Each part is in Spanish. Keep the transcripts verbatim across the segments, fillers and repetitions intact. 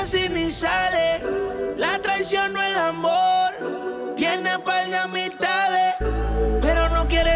casi ni sale. La traición no es el amor. Tiene par de amistades, pero no quiere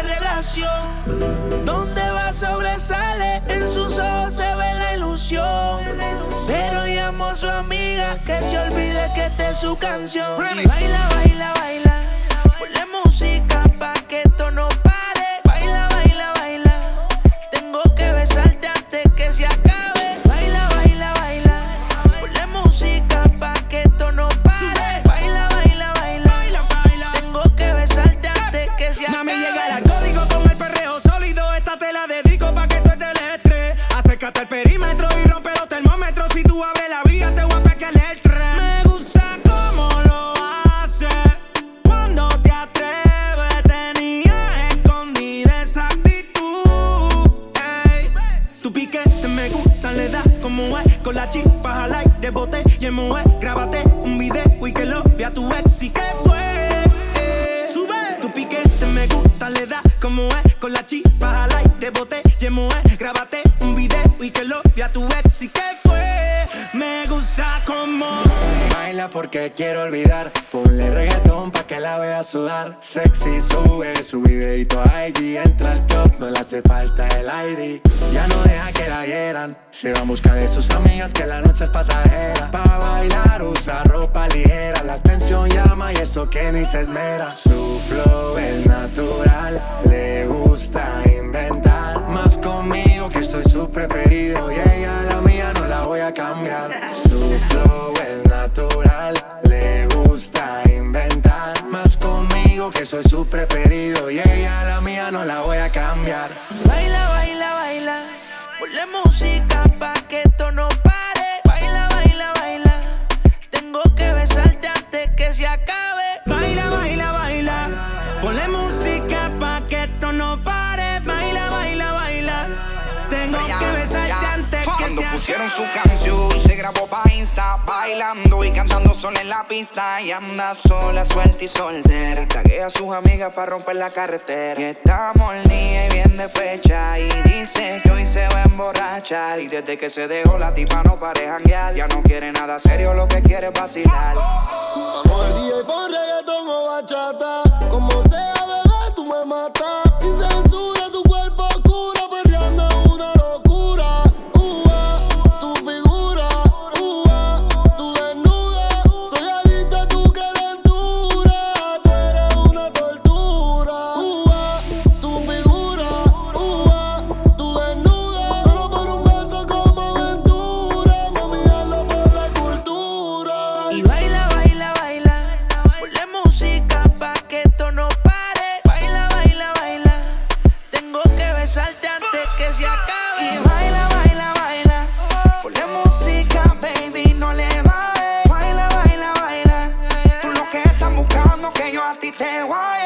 relación. Donde va sobresale, en sus ojos se ve la ilusión. Pero llamó a su amiga que se olvide que esta es su canción. Y baila, baila, baila, ponle música pa' que esto no pare. Baila, baila, baila, tengo que besarte antes que se acabe. Baila, baila, baila, ponle música pa' que esto no pare. Baila, baila, baila, tengo que besarte antes que se acabe. Mami, llega el código con el perreo sólido. Esta te la dedico pa' que suelte el estrés. Acércate al perímetro y rompe los termómetros. Si tú abres la vía te voy a pegar el tren. Me gusta cómo lo hace, cuando te atreves. Tenía escondida esa actitud, ey. Tu piquete me gusta, le da como es. Con la chispa al aire, bote y emoe. Grábate un video y que lo vea tu ex. ¿Y qué fue? Eh, sube. Tu piquete me gusta, le da como es. Con la chispa al aire, bote y emoe. Grábate un video y que lo vea tu ex. ¿Y qué fue? Me gusta como baila porque quiero olvidar. Ponle reggaetón pa' que la vea sudar. Sexy, sube su videito a I G. Entra al club, no le hace falta el I D. Ya no deja que la hieran. Se va en busca de sus amigas que la noche es pasajera. Pa' bailar usa ropa ligera. La atención llama y eso que ni se esmera. Su flow es natural, le gusta inventar. Más conmigo que soy su preferido. Y ella la mía no la voy a cambiar. Su flow es natural, le gusta inventar. Más conmigo que soy su preferido. Y ella la mía no la voy a cambiar. Baila, baila, baila, ponle música pa' que esto no pare. Baila, baila, baila, tengo que besarte antes que se acabe. baila, baila, baila. Ponle música pa' que esto no pare. Baila, baila, baila. Tengo Ya, que besarte ya. antes que Cuando se pusieron acabe. su canción y se grabó pa' Insta, bailando y cantando sola en la pista. Y anda sola, suelta y soltera. Y taguea a sus amigas pa' romper la carretera. Y está molida y bien despecha. Y dice que hoy se va a emborrachar. Y desde que se dejó la tipa no pare janguear. Ya no quiere nada serio, lo que quiere es vacilar. Vamos al día y pon reggaetón o bachata. Como sea, bebé, tú me matas. Sin censura, tu cuerpo oscura, perreando una locura. Uva, tu figura, uva, tu desnuda. Soy adicta a tu calentura. Tú eres una tortura. Uva, tu figura, uva, tu desnuda. Solo por un beso como aventura. Mami, hazlo por la cultura. Y baila, baila, baila, ponle música pa' que esto no pare. Baila, baila, baila, tengo que besarte antes que se acabe. Y baila, baila, baila. Ponle música, baby, no le bajes. Baila, baila, baila. Tú lo que estás buscando que yo a ti te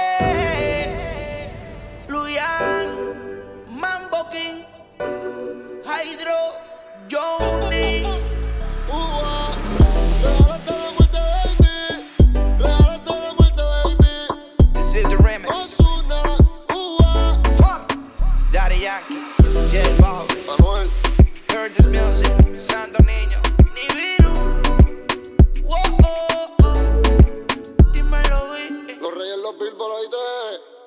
guaye. Luyan, Mambo King, Hydro, Johnny. Uva, regálate de muerte, baby. Regálate de muerte, baby. This is the remix. Osuna, uva, Fuck. Daddy Yankee, J Balvin, Manuel. Curtis Music, Santo Niño, Nibiru, oh, oh, oh. Dímelo, vi. Los reyes, los Billboard, ahí te